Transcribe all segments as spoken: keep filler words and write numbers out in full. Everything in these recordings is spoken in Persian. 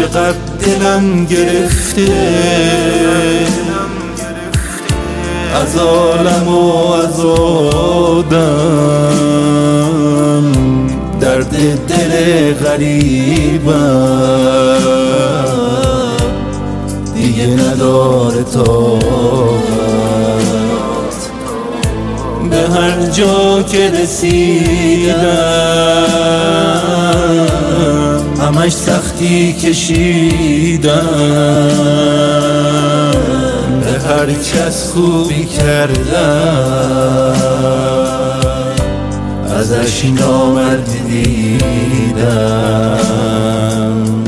چقدر دلم گرفته از عالم و از آدم، درد دل غریبم دیگه نداره طاقت. به هر جا که رسیدم همش سختی کشیدم، به هر کس خوبی کردم ازش نامردی دیدم.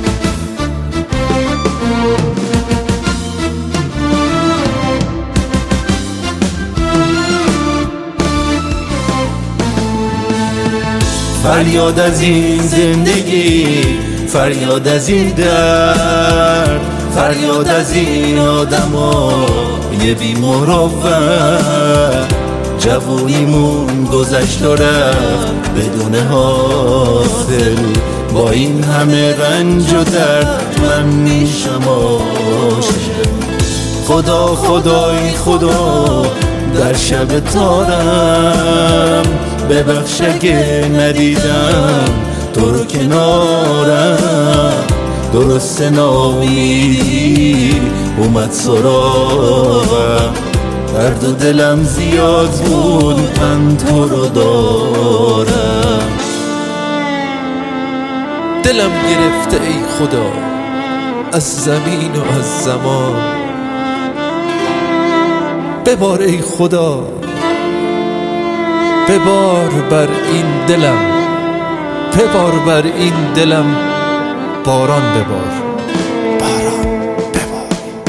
فریاد از این زندگی، فریاد از این درد، فریاد از این آدمای بی مروت. جوونیمون گذشت و رفت بدون حاصل، با این همه رنج و درد من میشم عاشق. خدا خدای خدا در شب تارم، ببخش اگه ندیدم تو رو کنارم. درست ناامیدی اومد سراغم، درد و دلم زیاد بود من تو رو دارم. دلم گرفته ای خدا از زمین و از زمان، ببار ای خدا ببار بر این دلم، ببار بر این دلم باران ببار، باران ببار.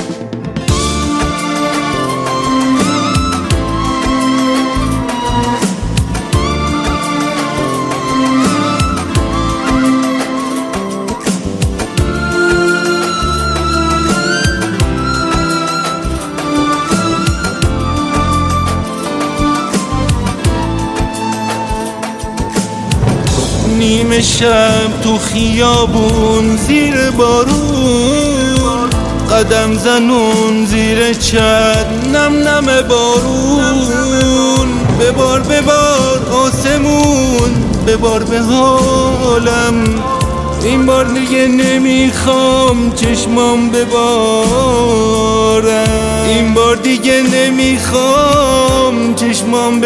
نیمه شب تو خیابون زیر بارون، قدم زنون زیر چت نم نم بارون. ببار ببار آسمون ببار به حالم، این بار دیگه نمیخوام چشمام ببارم، این بار دیگه نمیخوام چشمام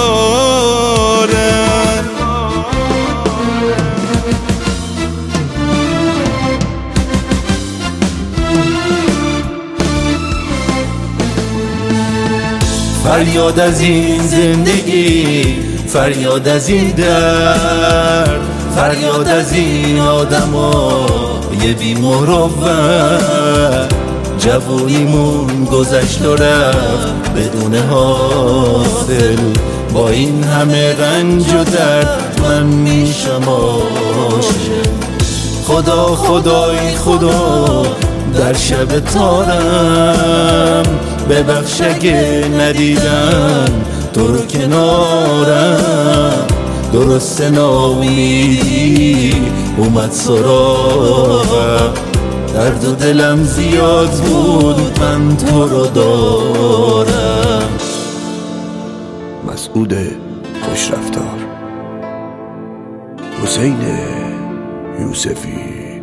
ببارم. فریاد از این زندگی، فریاد از این درد، فریاد از این آدمای بی مروت. جوونیمون گذشت و رفت بدون حاصل، با این همه رنج و درد من میشم عاشق. خدا خدای خدا در شب تارم، ببخش اگه ندیدم تو رو کنارم. درست ناامیدی اومد سراغم، درد و دلم زیاد بود من تو رو دارم. مسعود خوش رفتار، حسین یوسفی.